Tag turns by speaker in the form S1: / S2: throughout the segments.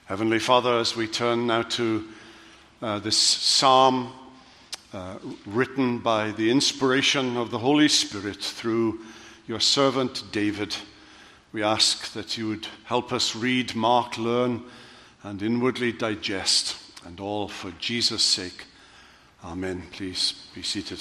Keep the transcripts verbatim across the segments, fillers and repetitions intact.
S1: Heavenly Father, as we turn now to uh, this psalm uh, written by the inspiration of the Holy Spirit through your servant David, we ask that you would help us read, mark, learn, and inwardly digest, and all for Jesus' sake. Amen. Please be seated.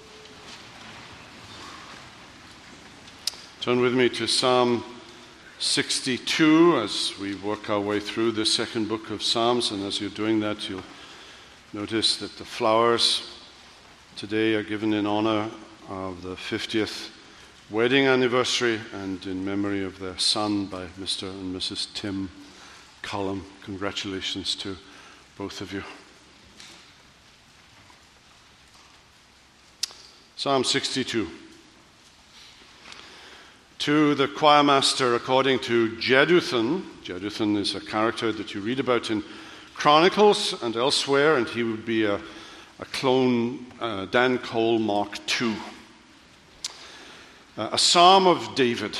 S1: Turn with me to Psalm sixty-two as we work our way through the second book of Psalms, and as you're doing that, you'll notice that the flowers today are given in honor of the fiftieth wedding anniversary and in memory of their son by Mister and Missus Tim Cullum. Congratulations to both of you. Psalm sixty-two. To the choir master according to Jeduthun. Jeduthun is a character that you read about in Chronicles and elsewhere, and he would be a, a clone, uh, Dan Cole Mark two. Uh, a psalm of David.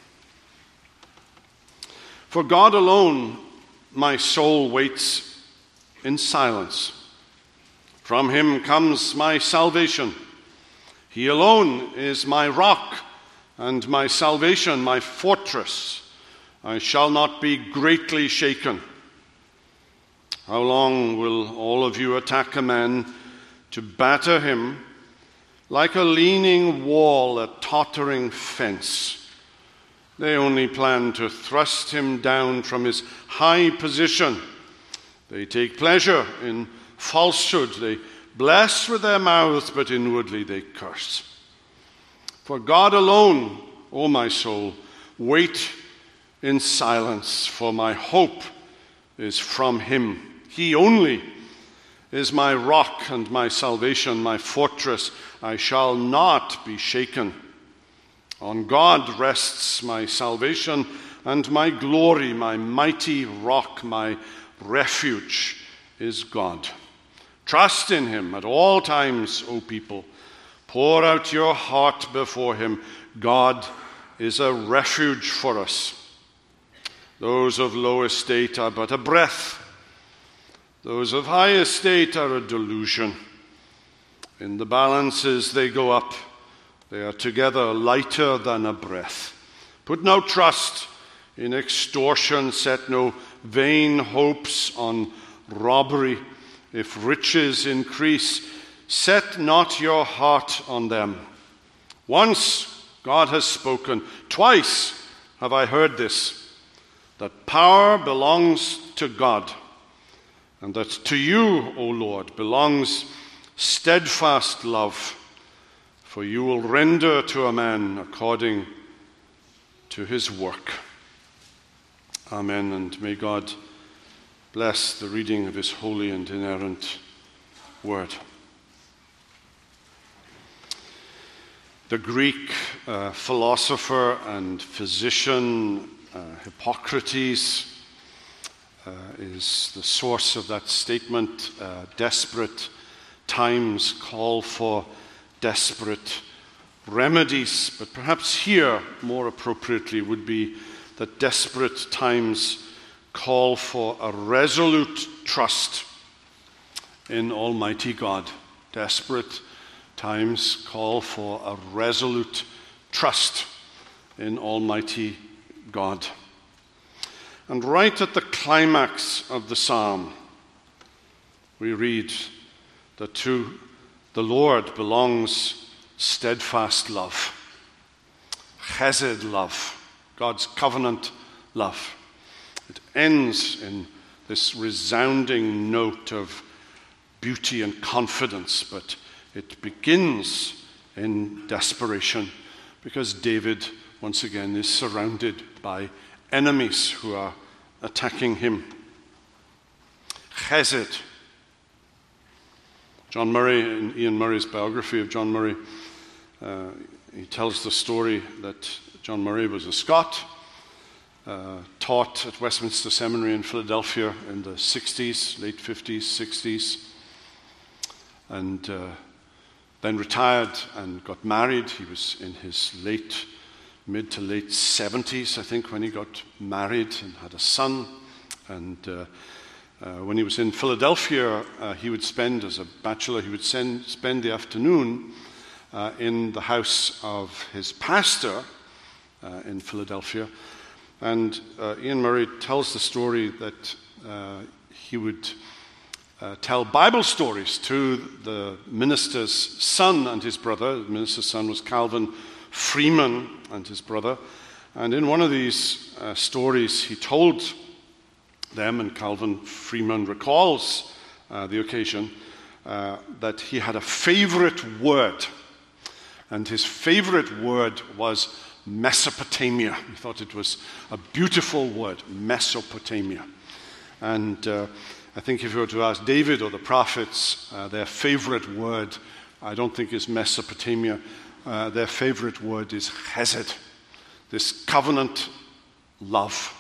S1: For God alone my soul waits in silence. From him comes my salvation. He alone is my rock and my salvation, my fortress. I shall not be greatly shaken. How long will all of you attack a man to batter him like a leaning wall, a tottering fence? They only plan to thrust him down from his high position. They take pleasure in falsehood. They bless with their mouths, but inwardly they curse. For God alone, O my soul, wait in silence, for my hope is from him. He only is my rock and my salvation, my fortress. I shall not be shaken. On God rests my salvation and my glory, my mighty rock, my refuge is God. Trust in him at all times, O people. Pour out your heart before him. God is a refuge for us. Those of low estate are but a breath. Those of high estate are a delusion. In the balances they go up. They are together lighter than a breath. Put no trust in extortion. Set no vain hopes on robbery. If riches increase, set not your heart on them. Once God has spoken, twice have I heard this, that power belongs to God, and that to you, O Lord, belongs steadfast love, for you will render to a man according to his work. Amen, and may God bless the reading of his holy and inerrant word. The Greek uh, philosopher and physician uh, Hippocrates uh, is the source of that statement. Uh, desperate times call for desperate remedies, but perhaps here, more appropriately, would be that desperate times call for a resolute trust in Almighty God. Desperate times call for a resolute trust in Almighty God. And right at the climax of the psalm, we read that to the Lord belongs steadfast love, chesed love, God's covenant love. It ends in this resounding note of beauty and confidence, but it begins in desperation because David, once again, is surrounded by enemies who are attacking him. Chesed. John Murray, in Ian Murray's biography of John Murray, uh, he tells the story that John Murray was a Scot, uh, taught at Westminster Seminary in Philadelphia in the sixties, late fifties, sixties, and uh, then retired and got married. He was in his late, mid to late seventies, I think, when he got married and had a son. And uh, uh, when he was in Philadelphia, uh, he would spend, as a bachelor, he would send, spend the afternoon uh, in the house of his pastor uh, in Philadelphia. And uh, Iain Murray tells the story that uh, he would uh, tell Bible stories to the minister's son and his brother. The minister's son was Calvin Freeman and his brother. And in one of these uh, stories, he told them, and Calvin Freeman recalls uh, the occasion, uh, that he had a favorite word. And his favorite word was Mesopotamia. He thought it was a beautiful word, Mesopotamia. And uh, I think if you were to ask David or the prophets, uh, their favorite word, I don't think is Mesopotamia. Uh, their favorite word is Chesed, this covenant love.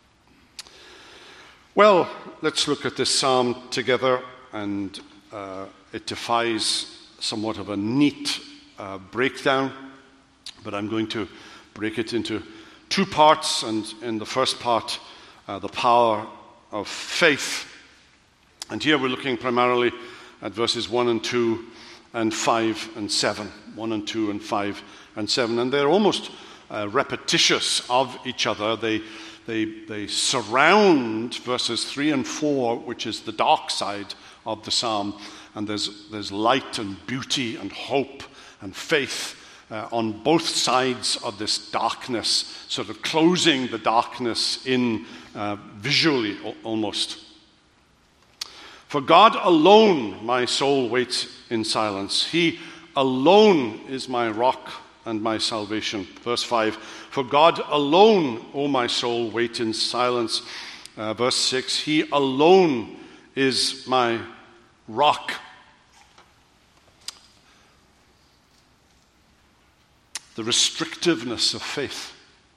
S1: Well, let's look at this psalm together, and uh, it defies somewhat of a neat uh, breakdown, but I'm going to break it into two parts, and in the first part, uh, the power of faith. And here we're looking primarily at verses one and two and five and seven. one and two and five and seven. And they're almost uh, repetitious of each other. They, they, they surround verses three and four, which is the dark side of the psalm. And there's, there's light and beauty and hope and faith Uh, on both sides of this darkness, sort of closing the darkness in uh, visually o- almost. For God alone my soul waits in silence. He alone is my rock and my salvation. Verse five, for God alone, O my soul, wait in silence. Uh, verse six, he alone is my rock. The restrictiveness of faith.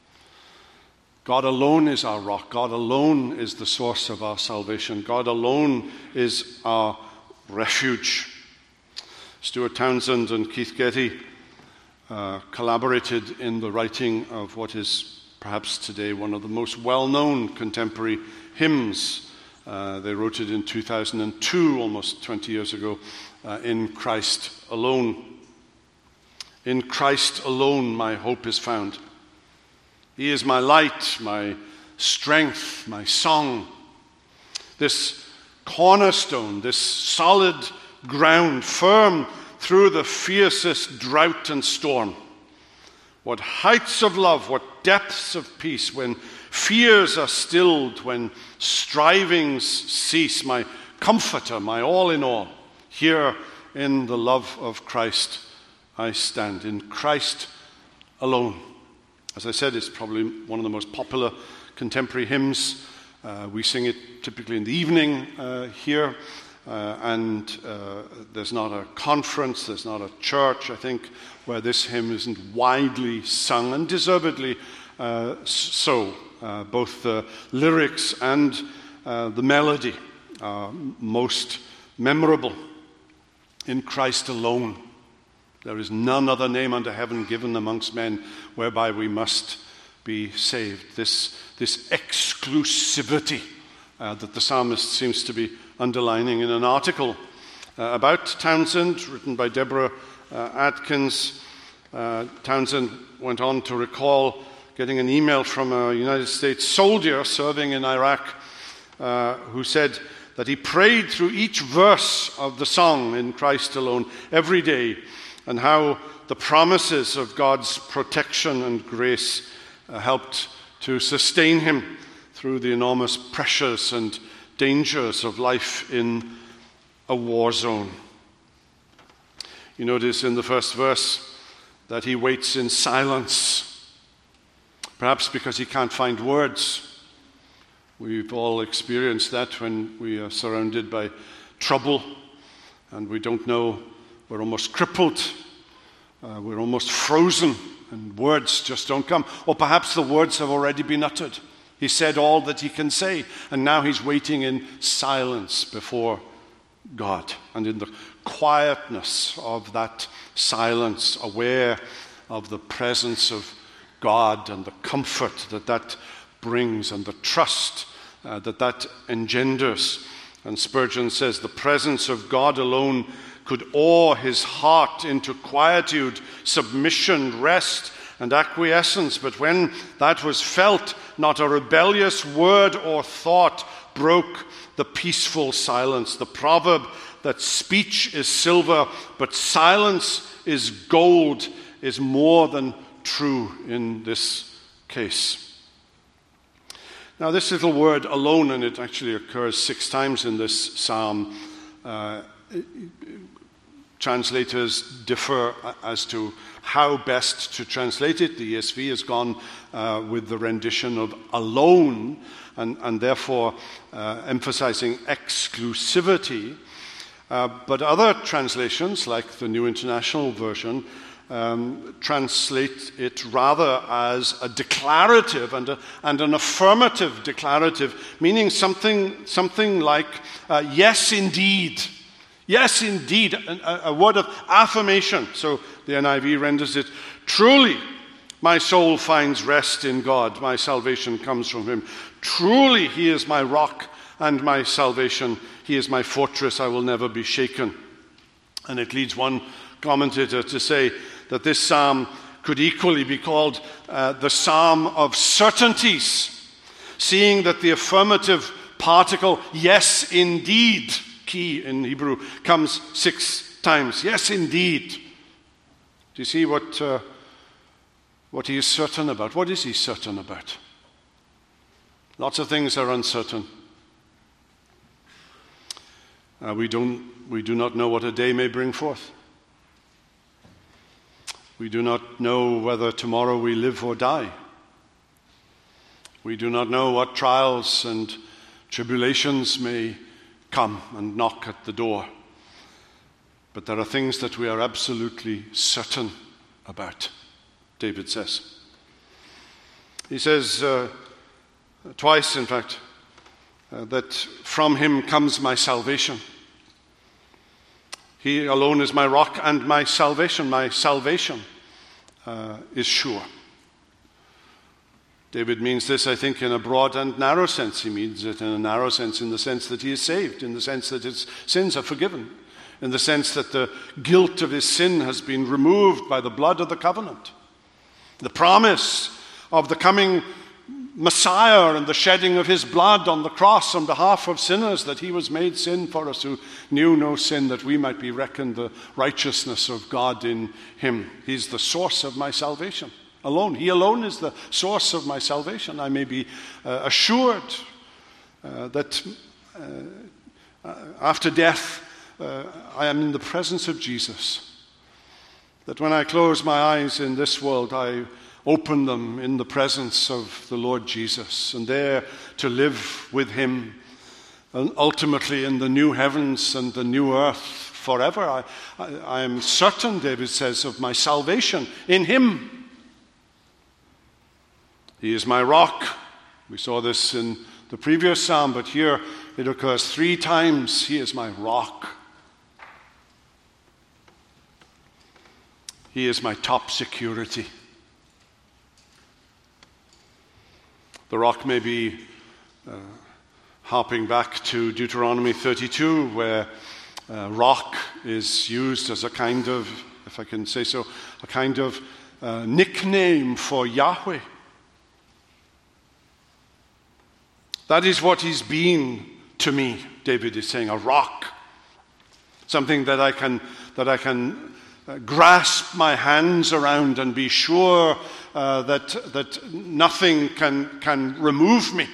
S1: God alone is our rock. God alone is the source of our salvation. God alone is our refuge. Stuart Townsend and Keith Getty uh, collaborated in the writing of what is perhaps today one of the most well-known contemporary hymns. Uh, they wrote it in two thousand two, almost twenty years ago, uh, In Christ Alone. In Christ alone my hope is found. He is my light, my strength, my song. This cornerstone, this solid ground, firm through the fiercest drought and storm. What heights of love, what depths of peace, when fears are stilled, when strivings cease, my comforter, my all in all. Here in the love of Christ I stand, in Christ alone. As I said, it's probably one of the most popular contemporary hymns. Uh, we sing it typically in the evening uh, here, uh, and uh, there's not a conference, there's not a church, I think, where this hymn isn't widely sung, and deservedly uh, so. Uh, both the lyrics and uh, the melody are most memorable. In Christ alone. There is none other name under heaven given amongst men whereby we must be saved. This, this exclusivity uh, that the psalmist seems to be underlining in an article uh, about Townsend, written by Deborah uh, Atkins. Uh, Townsend went on to recall getting an email from a United States soldier serving in Iraq uh, who said that he prayed through each verse of the song In Christ Alone every day, and how the promises of God's protection and grace uh, helped to sustain him through the enormous pressures and dangers of life in a war zone. You notice in the first verse that he waits in silence, perhaps because he can't find words. We've all experienced that when we are surrounded by trouble and we don't know. We're almost crippled. Uh, we're almost frozen, and words just don't come. Or perhaps the words have already been uttered. He said all that he can say, and now he's waiting in silence before God. And in the quietness of that silence, aware of the presence of God and the comfort that that brings, and the trust uh, that that engenders. And Spurgeon says the presence of God alone could awe his heart into quietude, submission, rest, and acquiescence. But when that was felt, not a rebellious word or thought broke the peaceful silence. The proverb that speech is silver, but silence is gold is more than true in this case. Now, this little word alone, and it actually occurs six times in this psalm, uh, translators differ as to how best to translate it. The E S V has gone uh, with the rendition of alone, and, and therefore uh, emphasizing exclusivity. Uh, but other translations, like the New International Version, um, translate it rather as a declarative and, a, and an affirmative declarative, meaning something, something like, uh, yes, indeed. Yes, indeed, a, a word of affirmation. So the N I V renders it, truly, my soul finds rest in God. My salvation comes from him. Truly, he is my rock and my salvation. He is my fortress. I will never be shaken. And it leads one commentator to say that this psalm could equally be called uh, the psalm of certainties, seeing that the affirmative particle, yes, indeed, key in Hebrew, comes six times. Yes, indeed. Do you see what, uh, what he is certain about? What is he certain about? Lots of things are uncertain. Uh, we, don't, we do not know what a day may bring forth. We do not know whether tomorrow we live or die. We do not know what trials and tribulations may come and knock at the door. But there are things that we are absolutely certain about, David says. He says uh, twice, in fact, uh, that from him comes my salvation. He alone is my rock and my salvation. My salvation uh, is sure. David means this, I think, in a broad and narrow sense. He means it in a narrow sense in the sense that he is saved, in the sense that his sins are forgiven, in the sense that the guilt of his sin has been removed by the blood of the covenant. The promise of the coming Messiah and the shedding of his blood on the cross on behalf of sinners, that he was made sin for us who knew no sin, that we might be reckoned the righteousness of God in him. He's the source of my salvation. Alone. He alone is the source of my salvation. I may be uh, assured uh, that uh, after death uh, I am in the presence of Jesus. That when I close my eyes in this world, I open them in the presence of the Lord Jesus, and there to live with him, and ultimately in the new heavens and the new earth forever. I, I, I am certain, David says, of my salvation in him. He is my rock. We saw this in the previous psalm, but here it occurs three times. He is my rock. He is my top security. The rock may be uh, harping back to Deuteronomy thirty-two, where uh, rock is used as a kind of, if I can say so, a kind of uh, nickname for Yahweh. That is what he's been to me, David is saying, a rock. Something that I can, that I can uh, grasp my hands around and be sure uh, that, that nothing can, can remove me.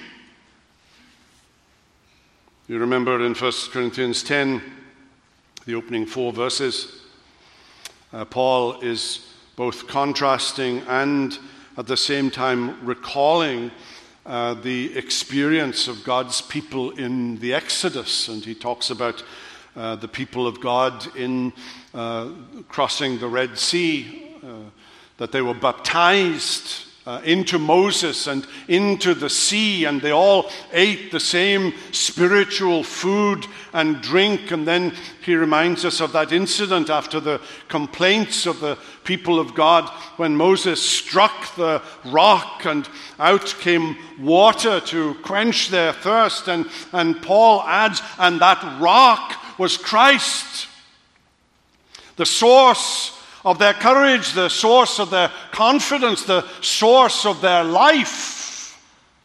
S1: You remember in First Corinthians ten, the opening four verses, uh, Paul is both contrasting and at the same time recalling Uh, the experience of God's people in the Exodus. And he talks about uh, the people of God in uh, crossing the Red Sea, uh, that they were baptized uh, into Moses and into the sea, and they all ate the same spiritual food and drink. And then he reminds us of that incident after the complaints of the people of God when Moses struck the rock and out came water to quench their thirst. And, and Paul adds, and that rock was Christ, the source of their courage, the source of their confidence, the source of their life.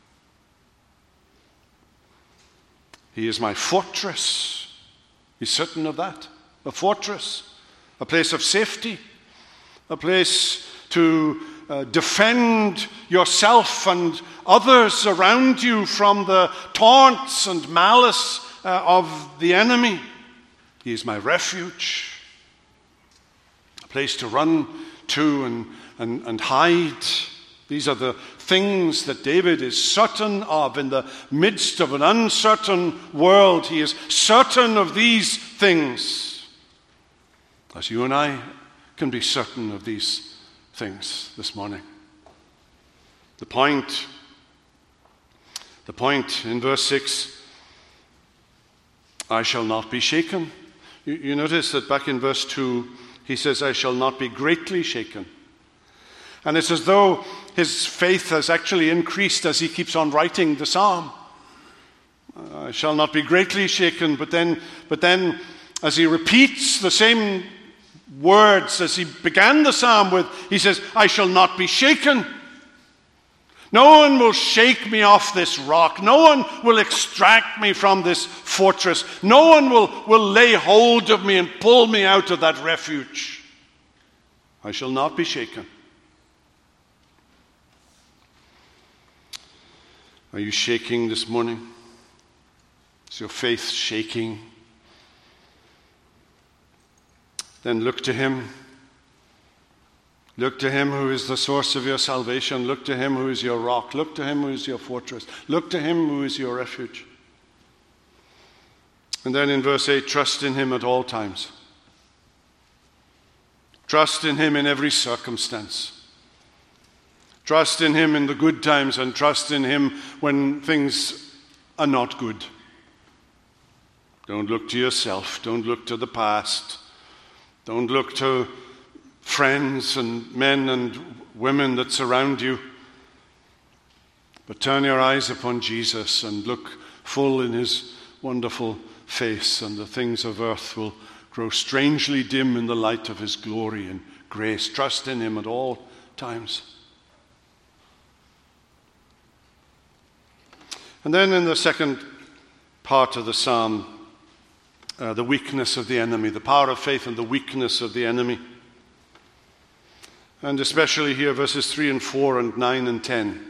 S1: He is my fortress. He's certain of that. A fortress, a place of safety, a place to uh, defend yourself and others around you from the taunts and malice uh, of the enemy. He is my refuge. Place to run to and, and, and hide. These are the things that David is certain of in the midst of an uncertain world. He is certain of these things, as you and I can be certain of these things this morning. The point, the point in verse six, I shall not be shaken. You, you notice that back in verse two, he says, I shall not be greatly shaken. And it's as though his faith has actually increased as he keeps on writing the psalm. I shall not be greatly shaken, but then, but then as he repeats the same words as he began the psalm with, he says, I shall not be shaken. No one will shake me off this rock. No one will extract me from this fortress. No one will, will lay hold of me and pull me out of that refuge. I shall not be shaken. Are you shaking this morning? Is your faith shaking? Then look to him. Look to him who is the source of your salvation. Look to him who is your rock. Look to him who is your fortress. Look to him who is your refuge. And then in verse eight, trust in him at all times. Trust in him in every circumstance. Trust in him in the good times and trust in him when things are not good. Don't look to yourself. Don't look to the past. Don't look to friends and men and women that surround you. But turn your eyes upon Jesus and look full in his wonderful face, and the things of earth will grow strangely dim in the light of his glory and grace. Trust in him at all times. And then in the second part of the psalm, uh, the weakness of the enemy, the power of faith and the weakness of the enemy. And especially here, verses three and four and nine and ten.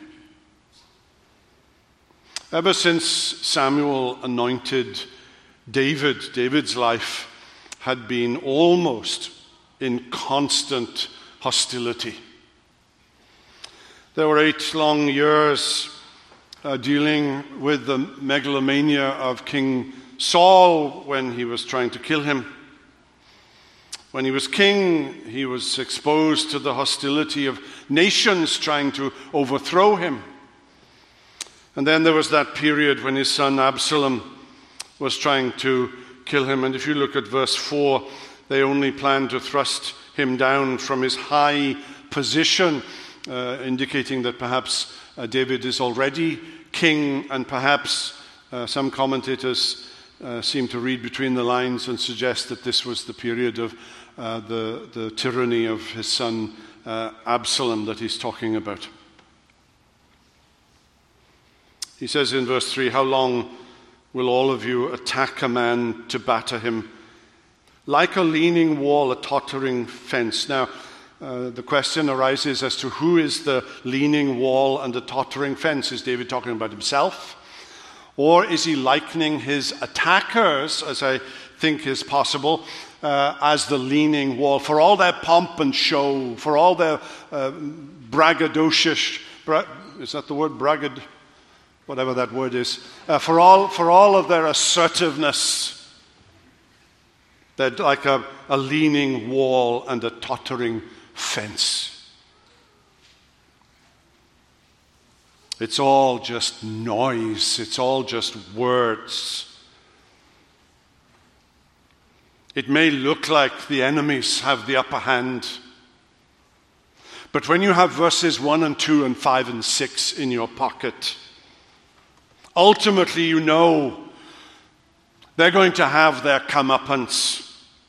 S1: Ever since Samuel anointed David, David's life had been almost in constant hostility. There were eight long years uh, dealing with the megalomania of King Saul when he was trying to kill him. When he was king, he was exposed to the hostility of nations trying to overthrow him. And then there was that period when his son Absalom was trying to kill him. And if you look at verse four, they only planned to thrust him down from his high position, uh, indicating that perhaps uh, David is already king, and perhaps uh, some commentators uh, seem to read between the lines and suggest that this was the period of uh, the, the tyranny of his son uh, Absalom that he's talking about. He says in verse three, how long will all of you attack a man to batter him? Like a leaning wall, a tottering fence. Now, uh, the question arises as to who is the leaning wall and the tottering fence. Is David talking about himself? Or is he likening his attackers, as I think is possible, uh, as the leaning wall? For all their pomp and show, for all their uh, braggadocious, bra- is that the word, braggad? Whatever that word is, uh, for all for all of their assertiveness, they're like a, a leaning wall and a tottering fence. It's all just noise. It's all just words. It may look like the enemies have the upper hand. But when you have verses one and two and five and six in your pocket, ultimately you know they're going to have their comeuppance.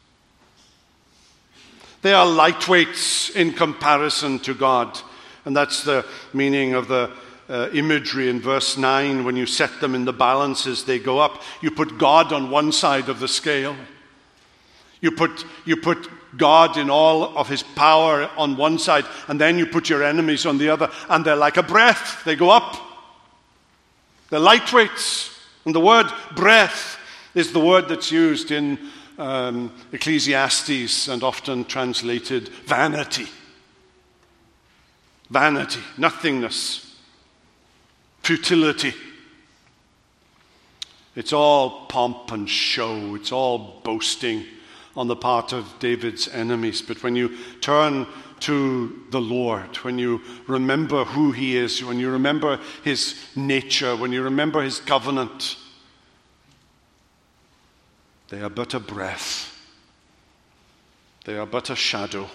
S1: They are lightweights in comparison to God. And that's the meaning of the uh, imagery in verse nine. When you set them in the balances, they go up. You put God on one side of the scale. You put, you put God in all of his power on one side, and then you put your enemies on the other, and they're like a breath. They go up. They're lightweights. And the word breath is the word that's used in um, Ecclesiastes and often translated vanity. Vanity, nothingness, futility. It's all pomp and show. It's all boasting on the part of David's enemies. But when you turn to the Lord, when you remember who he is, when you remember his nature, when you remember his covenant, they are but a breath. They are but a shadow.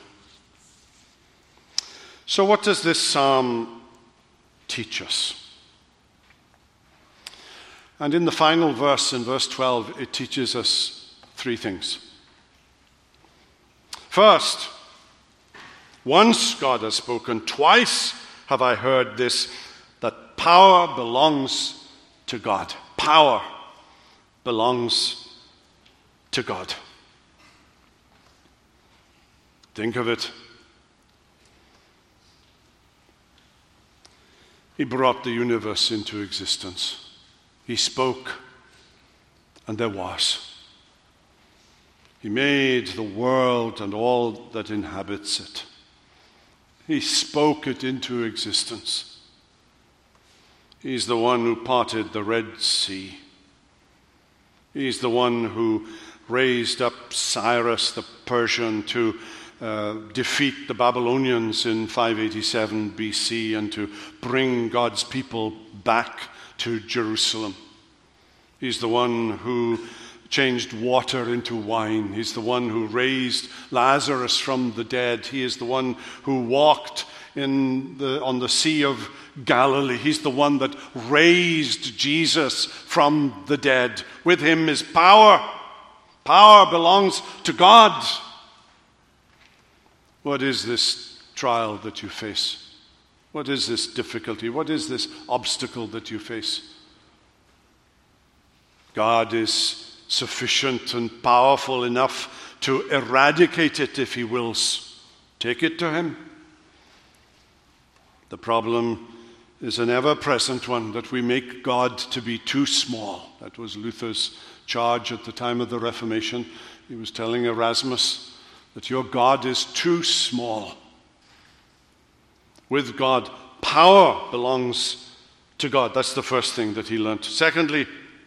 S1: So what does this psalm teach us? And in the final verse, in verse twelve, it teaches us three things. First, once God has spoken, twice have I heard this, that power belongs to God. Power belongs to God. Think of it. He brought the universe into existence. He spoke, and there was. He made the world and all that inhabits it. He spoke it into existence. He's the one who parted the Red Sea. He's the one who raised up Cyrus the Persian to uh, defeat the Babylonians in five eighty-seven B C and to bring God's people back to Jerusalem. He's the one who changed water into wine. He's the one who raised Lazarus from the dead. He is the one who walked in the, on the Sea of Galilee. He's the one that raised Jesus from the dead. With him is power. Power belongs to God. What is this trial that you face? What is this difficulty? What is this obstacle that you face? God is sufficient and powerful enough to eradicate it if he wills. Take it to him. The problem is an ever-present one, that we make God to be too small. That was Luther's charge at the time of the Reformation. He was telling Erasmus that your God is too small. With God, power belongs to God. That's the first thing that he learned. Secondly,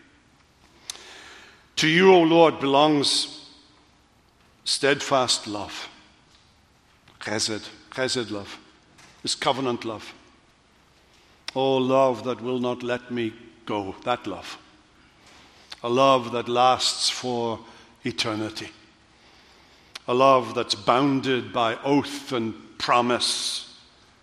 S1: to you, O Lord, belongs steadfast love. Chesed, chesed love. This covenant love. Oh, love that will not let me go. That love. A love that lasts for eternity. A love that's bounded by oath and promise.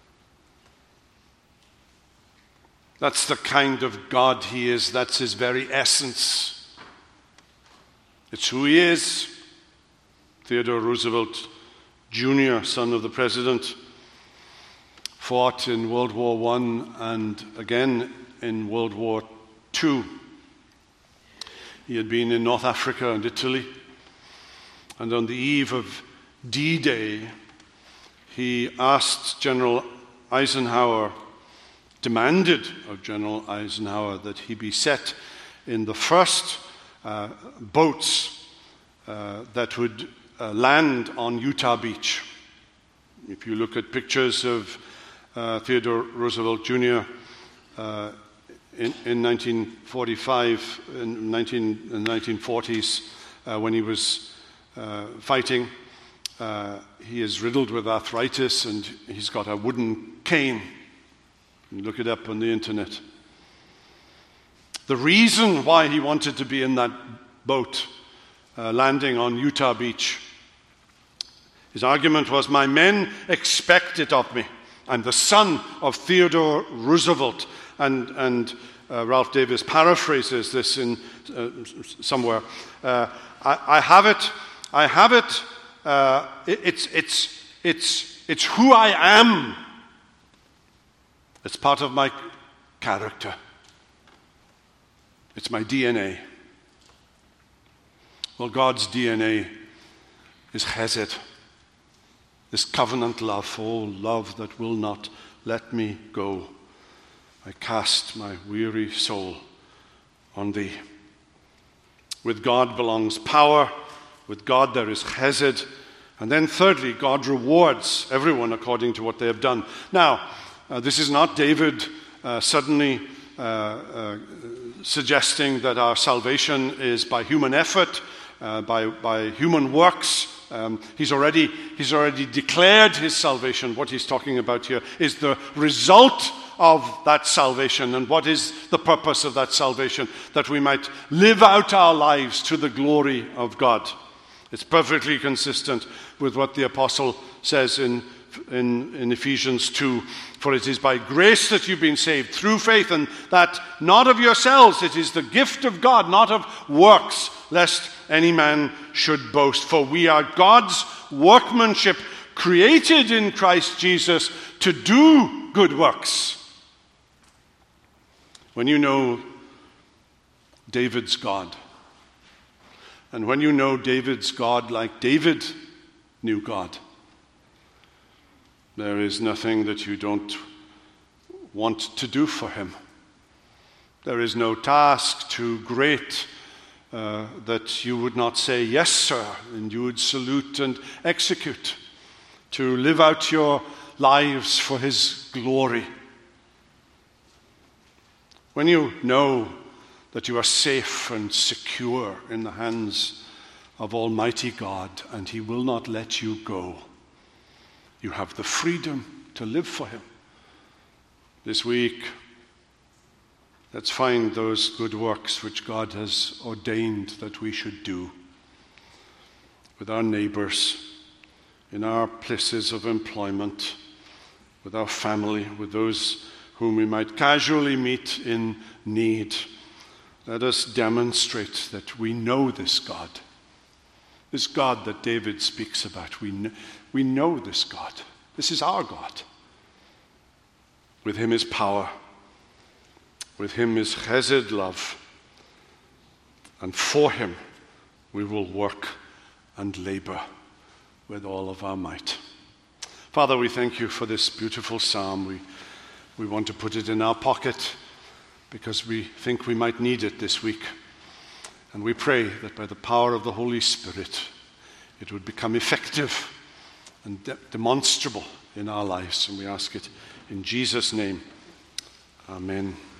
S1: That's the kind of God he is. That's his very essence. It's who he is. Theodore Roosevelt Junior, son of the president, fought in World War One and again in World War Two. He had been in North Africa and Italy. And on the eve of D-Day, he asked General Eisenhower, demanded of General Eisenhower that he be set in the first uh, boats uh, that would uh, land on Utah Beach. If you look at pictures of uh, Theodore Roosevelt Junior uh, in, in nineteen forty-five, in nineteen, in the nineteen forties, uh, when he was uh, fighting, uh, he is riddled with arthritis and he's got a wooden cane. You look it up on the internet. The reason why he wanted to be in that boat uh, landing on Utah Beach, his argument was, my men expect it of me. I'm the son of Theodore Roosevelt. And, and uh, Ralph Davis paraphrases this in uh, somewhere. Uh, I, I have it. I have it. Uh, it it's, it's, it's, it's who I am. It's part of my character. It's my D N A. Well, God's D N A is Hesed, this covenant love, oh, love that will not let me go. I cast my weary soul on thee. With God belongs power. With God there is Hesed. And then thirdly, God rewards everyone according to what they have done. Now, uh, this is not David uh, suddenly uh, uh, suggesting that our salvation is by human effort, uh, by, by human works. Um, he's already, he's already declared his salvation. What he's talking about here is the result of that salvation. And what is the purpose of that salvation? That we might live out our lives to the glory of God. It's perfectly consistent with what the apostle says in, in, in Ephesians two. For it is by grace that you've been saved through faith, and that not of yourselves. It is the gift of God, not of works, lest any man should boast. For we are God's workmanship, created in Christ Jesus to do good works. When you know David's God, and when you know David's God like David knew God, there is nothing that you don't want to do for him. There is no task too great uh, that you would not say, yes, sir, and you would salute and execute, to live out your lives for his glory. When you know that you are safe and secure in the hands of Almighty God, and he will not let you go, you have the freedom to live for him. This week, let's find those good works which God has ordained that we should do with our neighbors, in our places of employment, with our family, with those whom we might casually meet in need. Let us demonstrate that we know this God, this God that David speaks about. We know, we know this God. This is our God. With him is power. With him is chesed love. And for him we will work and labor with all of our might. Father, we thank you for this beautiful psalm. We, we want to put it in our pocket because we think we might need it this week. And we pray that by the power of the Holy Spirit, it would become effective and de- demonstrable in our lives. And we ask it in Jesus' name. Amen.